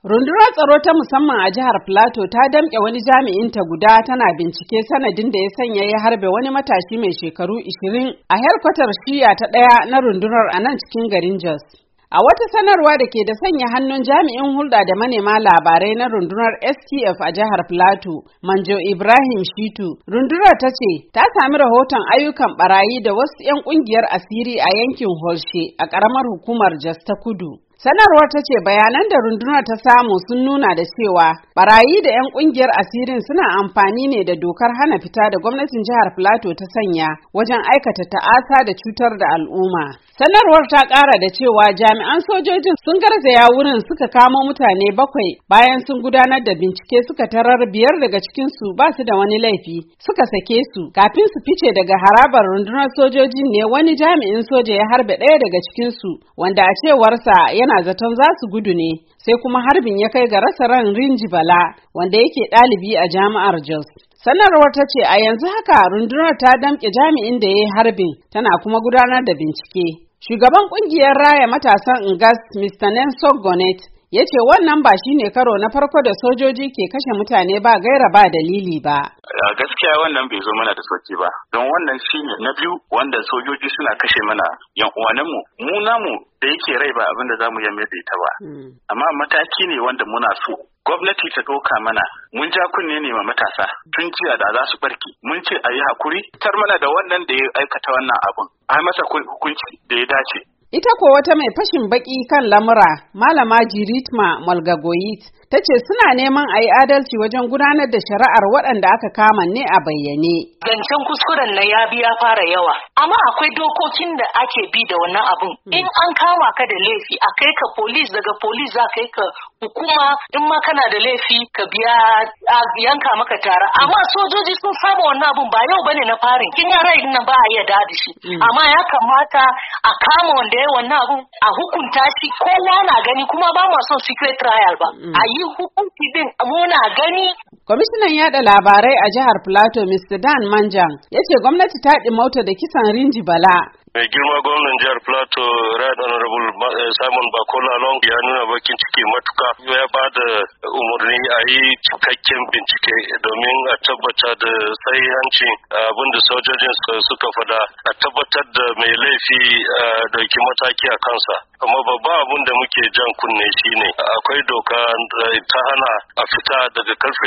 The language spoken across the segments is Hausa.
Rundunar tsaro ta musamman a jihar Plateau ta damƙe wani jami'inta guda tana bincike sanadin da ya sanya ya harbe wani matashi mai shekaru 20 a helkwatar shiya ta ɗaya na rundunar a nan cikin garin Jos. A wata sanarwa da ke da sanya hannun jami'in hulɗa da manema labarai na rundunar STF a jihar Plateau, Manjo Ibrahim Shitu, rundunar ta ce ta sami rahoton ayyukan barayi da wasu 'yan ƙungiyar asiri a yankin Holshe a ƙaramar hukumar Jos ta Kudu. Sanarwar ta ce bayanan da rundunar ta samu sun nuna da cewa barayi da 'yan kungiyar asirin suna amfani ne da dokar hana fita da gwamnatin jihar Plateau ta sanya wajen aikata ta'asa da cutar da al'umma. Sanarwar ta ƙara da cewa jami'an sojojin sun garzaya wurin suka kamo mutane 7 bayan sun gudanar da bincike suka tarar 5 daga cikinsu ba su da wani laifi suka sake su kafin su fice daga harabar rundunar sojojin ne wani jami'in soja ya harbe ɗaya daga cikinsu wanda a cewarsa yana zaton za su gudu ne sai kuma harbin ya kai ga rasa ran Rinji Bala wanda yake ɗalibi a jami'ar Jos. Sanarwar ta ce a yanzu haka rundunar ta damƙe jami'in da ya yi harbin tana kuma gudanar da bincike. Shugaban ƙungiyar raya matasan Ngas Mr. Nelson Gonet ya ce wannan ba shi ne karo na farko da sojoji ke kashe mutane ba gaira ba dalili ba. Gaskiya wannan bai zo mana da sauki ba, don wannan shi ne na biyu wanda sojoji suna kashe mana yan uwanmu. Mu namu da yake rai ba abin da za mu yi mai da ita ba, amma mataki ne wanda muna so gwamnati ta ɗauka mana. Mun ja kunne ne ma matasa tun jiya da za su barki, mun ce a yi hakuri tar mana da wannan da ya aikata wannan abun, a masa hukunci da ya dace. Ita ko wata mai fashin baki kan lamura, Malama Jiritma Malgagoyit, ta ce suna neman a yi adalci wajen gudanar da shari'ar waɗanda aka kama ne a bayyane. Zancen kuskuren na ya fara yawa, amma akwai dokokin da ake bi da wannan abun. In an kama ka da laifi, a kai ka polis, daga polis za kai ka hukuma, in ma kana da laifi ka biya a yanka maka tara. Amma sojoji sun saba wannan abun ba yau bane na farin. Kin yara nan ba a iya dadi shi. Amma ya kamata a kama wanda ya wannan abun, a hukunta shi, kowa na gani, kuma ba ma son secret trial ba. A yi hukunci din muna gani. Kwamishinan yada labarai a jihar Plateau Mr. Dan Manjang ya ce gwamnati ta ɗimauta da kisan Rinji Bala. Mai girma gwamnan jihar Plateau Right Honorable Simon Bakola Long ya nuna bakin ciki matuka, ya ba da umarni a yi cikakken bincike domin a tabbata da sahihancin abin da sojojin suka fada, a tabbatar da mai laifi dauki mataki a kansa. Amma babban abin da muke jan kunne shine akwai doka ta hana a fita daga karfe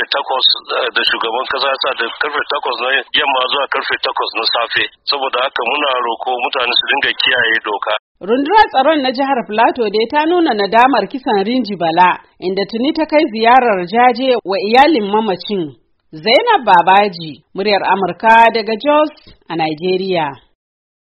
8 da shugaban kasa sa da karfe 8 na yamma zuwa karfe 8 na safe. Saboda haka muna roko mutane su dinga kiyaye doka. Rundunar tsaron na jihar Plateau dai ta nuna nadamar kisan Rinji Bala, inda tuni ta kai ziyarar jaje wa iyalin mamacin. Zainab Babaji, muryar Amurka daga Jos a Nigeria.